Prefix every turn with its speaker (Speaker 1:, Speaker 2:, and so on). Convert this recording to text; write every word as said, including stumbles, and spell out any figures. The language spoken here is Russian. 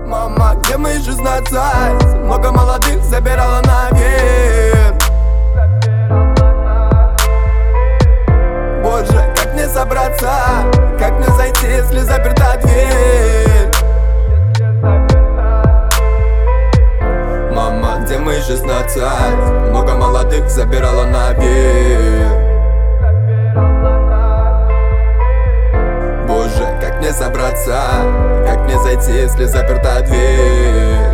Speaker 1: Мама, где мои шестнадцать? Много молодых забирала наверх. Боже, как мне собраться? Как мне зайти, если заперта дверь? Мама, где мои шестнадцать? Много молодых забирала наверх. Боже, как мне собраться? Как мне зайти, если заперта дверь?